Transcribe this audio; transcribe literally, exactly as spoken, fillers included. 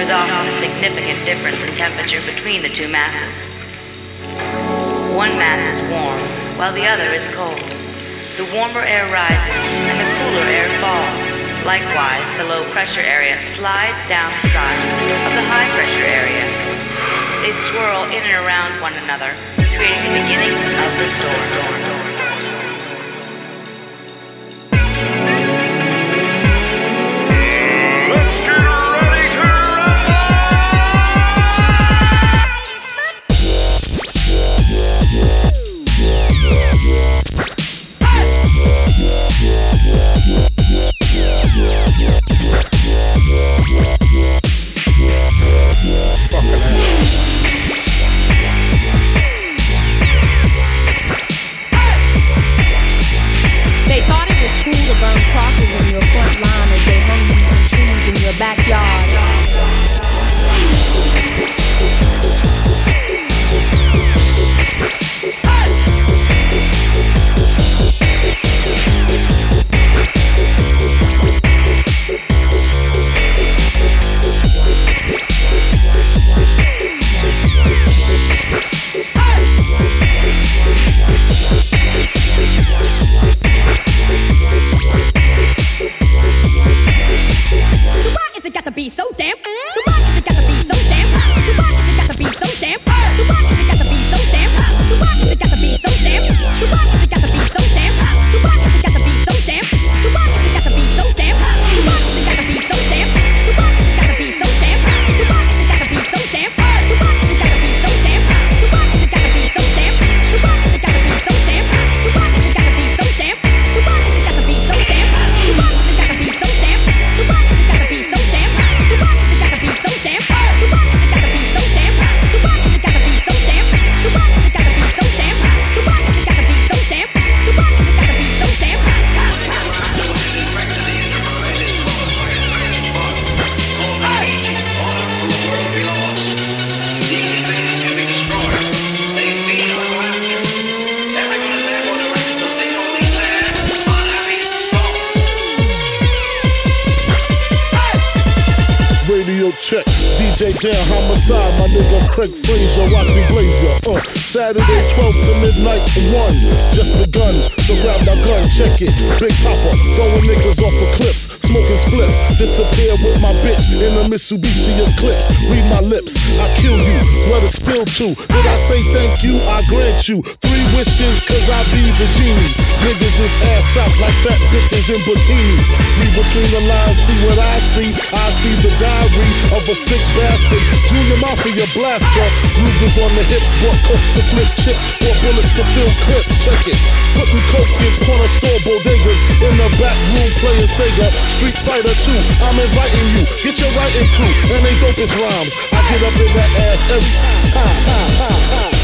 is often a significant difference in temperature between the two masses. One mass is warm, while the other is cold. The warmer air rises, and the cooler air falls. Likewise, the low-pressure area slides down the side of the high-pressure area. They swirl in and around one another, creating the beginnings of the storm. Check, D J Jam, Homicide, my nigga Craig Fraser, watch me blaze ya. Uh, Saturday twelve to midnight one, just begun, so grab my gun, check it. Big Papa, throwing niggas off of cliffs, smoking spliffs, disappear with my bitch in a Mitsubishi Eclipse. Read my lips, I kill you, let it spill too. Did I say thank you? I grant you three wishes, cause I be the genie. Niggas is ass out like fat bitches in bikinis. Read between the lines, see what I see. I see the diary of a sick bastard. Junior Mafia blaster, Rugers on the hips, brought coke to flip chips, brought bullets to fill clips. Check it, putting coke in corner store bodegas, in the back room playing Sega. Street Fighter two, I'm inviting you. Get your writing crew, and they dopest rhymes. I get up in that ass every time. Ha, ha, ha, ha.